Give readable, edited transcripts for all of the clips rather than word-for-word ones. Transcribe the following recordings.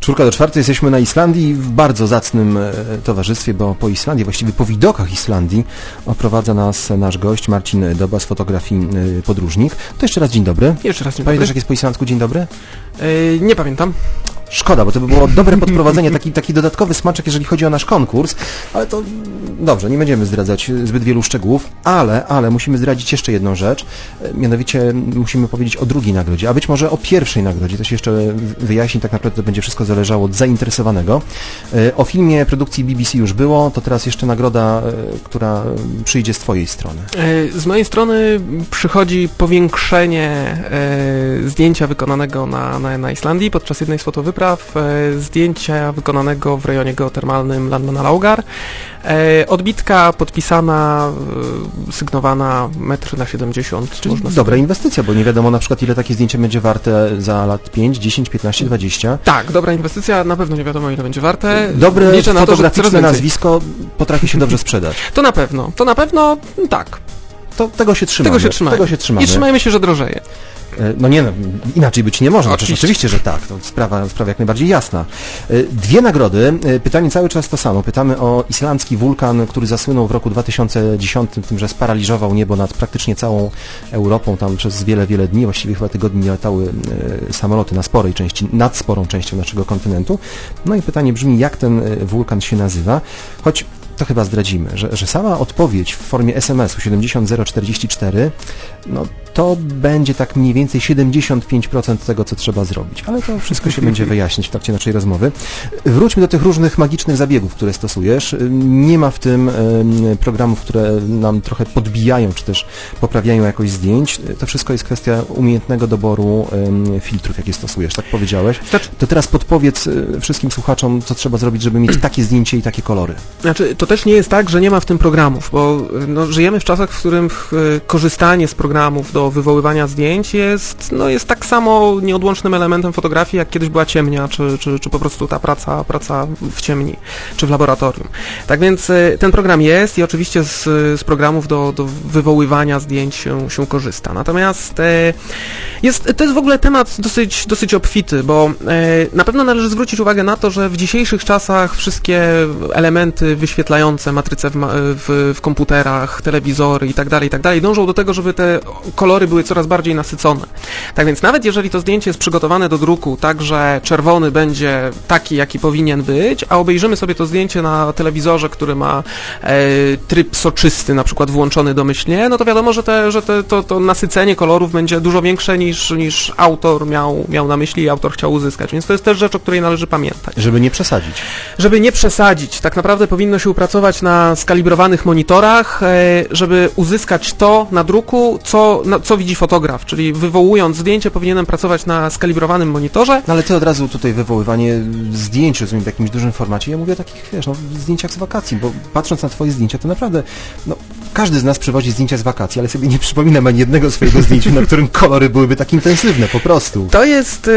Czwórka do czwartej jesteśmy na Islandii w bardzo zacnym towarzystwie, bo po Islandii, właściwie po widokach Islandii oprowadza nas nasz gość Marcin Doba z fotografii Podróżnik. To jeszcze raz dzień dobry. Jeszcze raz dzień dobry. Pamiętasz, jak jest po islandzku dzień dobry? Nie pamiętam. Szkoda, bo to by było dobre podprowadzenie, taki dodatkowy smaczek, jeżeli chodzi o nasz konkurs, ale to dobrze, nie będziemy zdradzać zbyt wielu szczegółów, ale musimy zdradzić jeszcze jedną rzecz, mianowicie musimy powiedzieć o drugiej nagrodzie, a być może o pierwszej nagrodzie, to się jeszcze wyjaśni, tak naprawdę to będzie wszystko zależało od zainteresowanego. O filmie produkcji BBC już było, to teraz jeszcze nagroda, która przyjdzie z twojej strony. Z mojej strony przychodzi powiększenie zdjęcia wykonanego na Islandii podczas jednej z fotowypraw, zdjęcia wykonanego w rejonie geotermalnym Landmannalaugar, odbitka podpisana, sygnowana 1,70 m. Czyli dobra inwestycja, bo nie wiadomo na przykład ile takie zdjęcie będzie warte za lat 5, 10, 15, 20. Tak, dobra inwestycja, na pewno nie wiadomo ile będzie warte. Dobre liczę na to, że fotograficzne nazwisko potrafi się dobrze sprzedać. To na pewno tak. To tego się trzymamy. Tego się trzymamy. I trzymajmy się, że drożeje. No nie, no, inaczej być nie może. Oczywiście, że tak. To sprawa jak najbardziej jasna. Dwie nagrody. Pytanie cały czas to samo. Pytamy o islandzki wulkan, który zasłynął w roku 2010, tym, że sparaliżował niebo nad praktycznie całą Europą. Tam przez wiele dni, właściwie chyba tygodni latały samoloty nad sporą częścią naszego kontynentu. No i pytanie brzmi, jak ten wulkan się nazywa? Choć to chyba zdradzimy, że sama odpowiedź w formie SMS-u 70044, no to będzie tak mniej więcej 75% tego, co trzeba zrobić. Ale to wszystko się będzie wyjaśnić w trakcie naszej rozmowy. Wróćmy do tych różnych magicznych zabiegów, które stosujesz. Nie ma w tym programów, które nam trochę podbijają, czy też poprawiają jakość zdjęć. To wszystko jest kwestia umiejętnego doboru filtrów, jakie stosujesz, tak powiedziałeś. To teraz podpowiedz wszystkim słuchaczom, co trzeba zrobić, żeby mieć takie zdjęcie i takie kolory. Znaczy, to też nie jest tak, że nie ma w tym programów, bo żyjemy w czasach, w których korzystanie z programów do wywoływania zdjęć jest tak samo nieodłącznym elementem fotografii, jak kiedyś była ciemnia, czy po prostu ta praca w ciemni, czy w laboratorium. Tak więc ten program jest i oczywiście z programów do wywoływania zdjęć się korzysta. Natomiast to jest w ogóle temat dosyć obfity, bo na pewno należy zwrócić uwagę na to, że w dzisiejszych czasach wszystkie elementy wyświetlające matryce w komputerach, telewizory i tak dalej, dążą do tego, żeby te kolory były coraz bardziej nasycone. Tak więc nawet jeżeli to zdjęcie jest przygotowane do druku tak, że czerwony będzie taki, jaki powinien być, a obejrzymy sobie to zdjęcie na telewizorze, który ma tryb soczysty na przykład włączony domyślnie, no to wiadomo, że to nasycenie kolorów będzie dużo większe niż autor miał na myśli i autor chciał uzyskać. Więc to jest też rzecz, o której należy pamiętać. Żeby nie przesadzić. Żeby nie przesadzić. Tak naprawdę powinno się pracować na skalibrowanych monitorach, żeby uzyskać to na druku, co widzi fotograf, czyli wywołując zdjęcie powinienem pracować na skalibrowanym monitorze. No ale ty od razu tutaj wywoływanie zdjęć, rozumiem, w jakimś dużym formacie, ja mówię o takich, zdjęciach z wakacji, bo patrząc na twoje zdjęcia, to naprawdę, każdy z nas przywozi zdjęcia z wakacji, ale sobie nie przypominam ani jednego swojego zdjęcia, na którym kolory byłyby tak intensywne, po prostu. To jest,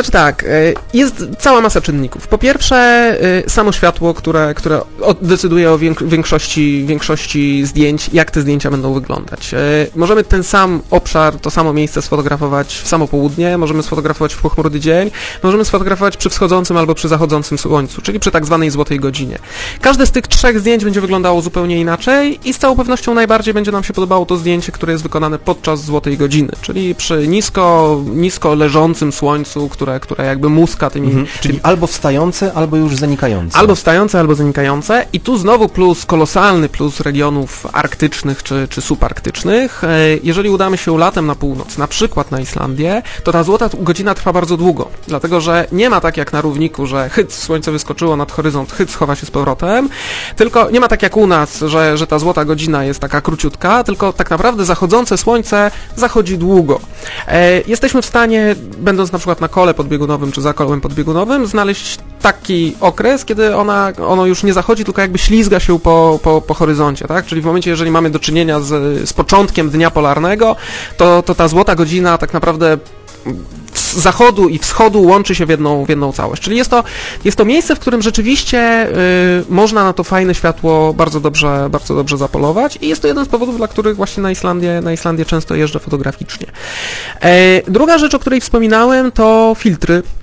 jest cała masa czynników. Po pierwsze, samo światło, które decyduje o większości zdjęć, jak te zdjęcia będą wyglądać. Możemy ten sam obszar, to samo miejsce sfotografować w samo południe, możemy sfotografować w pochmurny dzień, możemy sfotografować przy wschodzącym albo przy zachodzącym słońcu, czyli przy tak zwanej złotej godzinie. Każde z tych trzech zdjęć będzie wyglądało zupełnie inaczej i z całą pewnością najbardziej będzie nam się podobało to zdjęcie, które jest wykonane podczas złotej godziny, czyli przy nisko leżącym słońcu, które jakby muska tymi... Czyli albo wstające, albo już zanikające. Albo wstające, albo zanikające i tu znowu kolosalny plus regionów arktycznych czy subarktycznych. Jeżeli udamy się latem na północ, na przykład na Islandię, to ta złota godzina trwa bardzo długo, dlatego że nie ma tak jak na równiku, że słońce wyskoczyło nad horyzont, schowa się z powrotem, tylko nie ma tak jak u nas, że ta złota godzina jest taka króciutka, tylko tak naprawdę zachodzące słońce zachodzi długo. Jesteśmy w stanie, będąc na przykład na kole podbiegunowym czy za kołem podbiegunowym, znaleźć taki okres, kiedy ono już nie zachodzi, tylko jakby ślizga się po horyzoncie, tak? Czyli w momencie, jeżeli mamy do czynienia z początkiem dnia polarnego, to ta złota godzina tak naprawdę z zachodu i wschodu łączy się w jedną całość. Czyli jest to miejsce, w którym rzeczywiście można na to fajne światło bardzo dobrze zapolować i jest to jeden z powodów, dla których właśnie na Islandię często jeżdżę fotograficznie. Druga rzecz, o której wspominałem, to filtry.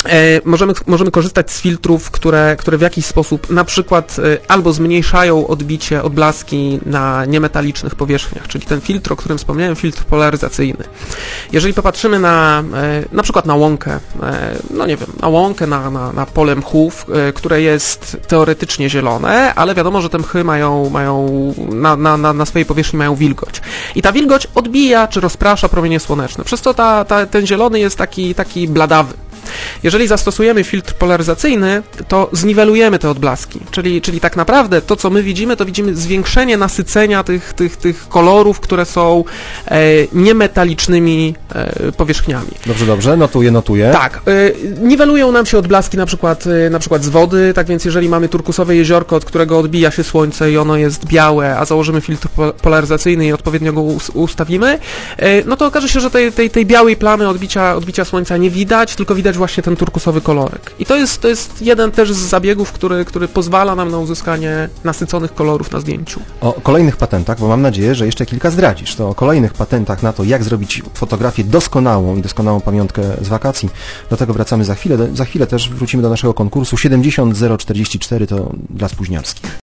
Możemy korzystać z filtrów, które w jakiś sposób na przykład albo zmniejszają odbicie, odblaski na niemetalicznych powierzchniach, czyli ten filtr, o którym wspomniałem, filtr polaryzacyjny. Jeżeli popatrzymy na przykład na łąkę, no nie wiem, na łąkę, na pole mchów, które jest teoretycznie zielone, ale wiadomo, że te mchy mają na swojej powierzchni mają wilgoć. I ta wilgoć odbija czy rozprasza promienie słoneczne. Przez to ten zielony jest taki bladawy. Jeżeli zastosujemy filtr polaryzacyjny, to zniwelujemy te odblaski, czyli tak naprawdę to, co my widzimy, to widzimy zwiększenie nasycenia tych kolorów, które są niemetalicznymi powierzchniami. Dobrze, notuję. Tak, niwelują nam się odblaski na przykład z wody, tak więc jeżeli mamy turkusowe jeziorko, od którego odbija się słońce i ono jest białe, a założymy filtr polaryzacyjny i odpowiednio go ustawimy, no to okaże się, że tej białej plamy odbicia słońca nie widać, tylko widać właśnie ten turkusowy kolorek. I to jest jeden też z zabiegów, który pozwala nam na uzyskanie nasyconych kolorów na zdjęciu. O kolejnych patentach, bo mam nadzieję, że jeszcze kilka zdradzisz, to o kolejnych patentach na to, jak zrobić fotografię doskonałą i doskonałą pamiątkę z wakacji, do tego wracamy za chwilę. Za chwilę też wrócimy do naszego konkursu. 70044 to dla spóźnialskich.